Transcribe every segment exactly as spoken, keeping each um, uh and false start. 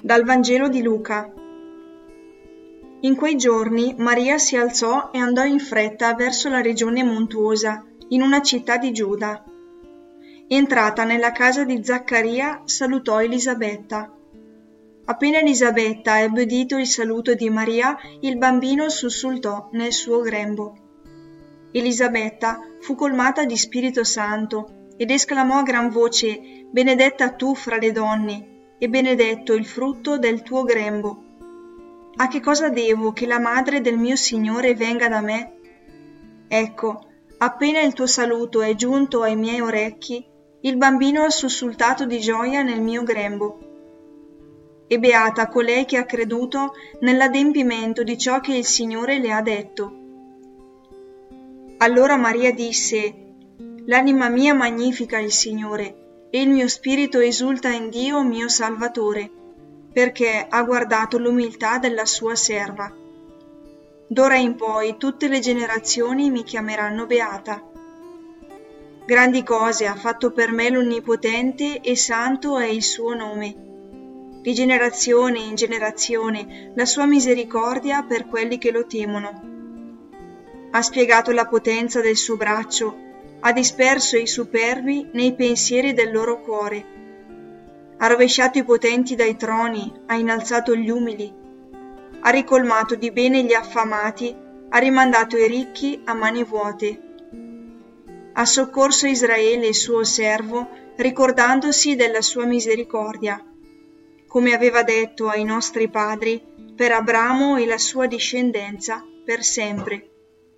Dal Vangelo di Luca. In quei giorni Maria si alzò e andò in fretta verso la regione montuosa, in una città di Giuda. Entrata nella casa di Zaccaria, salutò Elisabetta. Appena Elisabetta ebbe udito il saluto di Maria, il bambino sussultò nel suo grembo. Elisabetta fu colmata di Spirito Santo ed esclamò a gran voce: «Benedetta tu fra le donne, e benedetto il frutto del tuo grembo. A che cosa devo che la madre del mio Signore venga da me? Ecco, appena il tuo saluto è giunto ai miei orecchi, il bambino ha sussultato di gioia nel mio grembo. E beata colei che ha creduto nell'adempimento di ciò che il Signore le ha detto». Allora Maria disse: «L'anima mia magnifica il Signore, e il mio spirito esulta in Dio mio Salvatore, perché ha guardato l'umiltà della sua serva. D'ora in poi tutte le generazioni mi chiameranno beata. Grandi cose ha fatto per me l'Onnipotente, e santo è il suo nome. Di generazione in generazione la sua misericordia per quelli che lo temono. Ha spiegato la potenza del suo braccio, ha disperso i superbi nei pensieri del loro cuore. Ha rovesciato i potenti dai troni, ha innalzato gli umili. Ha ricolmato di bene gli affamati, ha rimandato i ricchi a mani vuote. Ha soccorso Israele, il suo servo, ricordandosi della sua misericordia, come aveva detto ai nostri padri, per Abramo e la sua discendenza per sempre».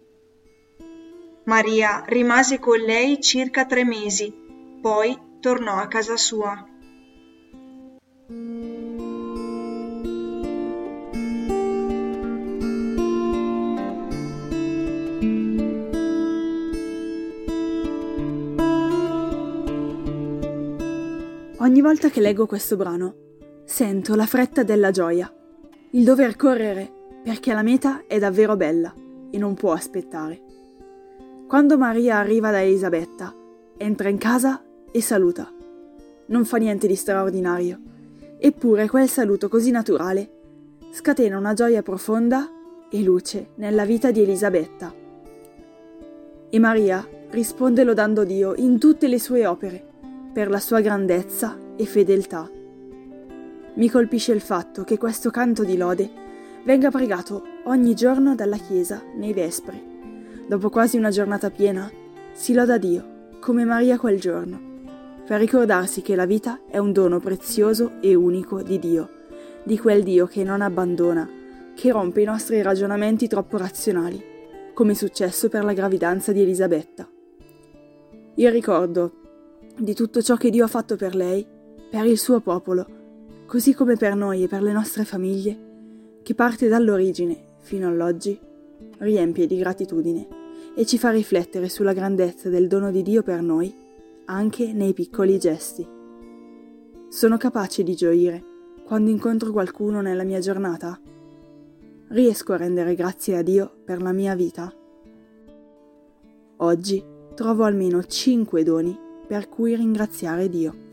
Maria rimase con lei circa tre mesi, poi tornò a casa sua. Ogni volta che leggo questo brano, sento la fretta della gioia, il dover correre perché la meta è davvero bella e non può aspettare. Quando Maria arriva da Elisabetta, entra in casa e saluta. Non fa niente di straordinario, eppure quel saluto così naturale scatena una gioia profonda e luce nella vita di Elisabetta. E Maria risponde lodando Dio in tutte le sue opere per la sua grandezza e fedeltà. Mi colpisce il fatto che questo canto di lode venga pregato ogni giorno dalla Chiesa nei vespri. Dopo quasi una giornata piena, si loda Dio, come Maria quel giorno, per ricordarsi che la vita è un dono prezioso e unico di Dio, di quel Dio che non abbandona, che rompe i nostri ragionamenti troppo razionali, come è successo per la gravidanza di Elisabetta. Il ricordo di tutto ciò che Dio ha fatto per lei, per il suo popolo, così come per noi e per le nostre famiglie, che parte dall'origine fino all'oggi, riempie di gratitudine e ci fa riflettere sulla grandezza del dono di Dio per noi, anche nei piccoli gesti. Sono capace di gioire quando incontro qualcuno nella mia giornata? Riesco a rendere grazie a Dio per la mia vita? Oggi trovo almeno cinque doni per cui ringraziare Dio.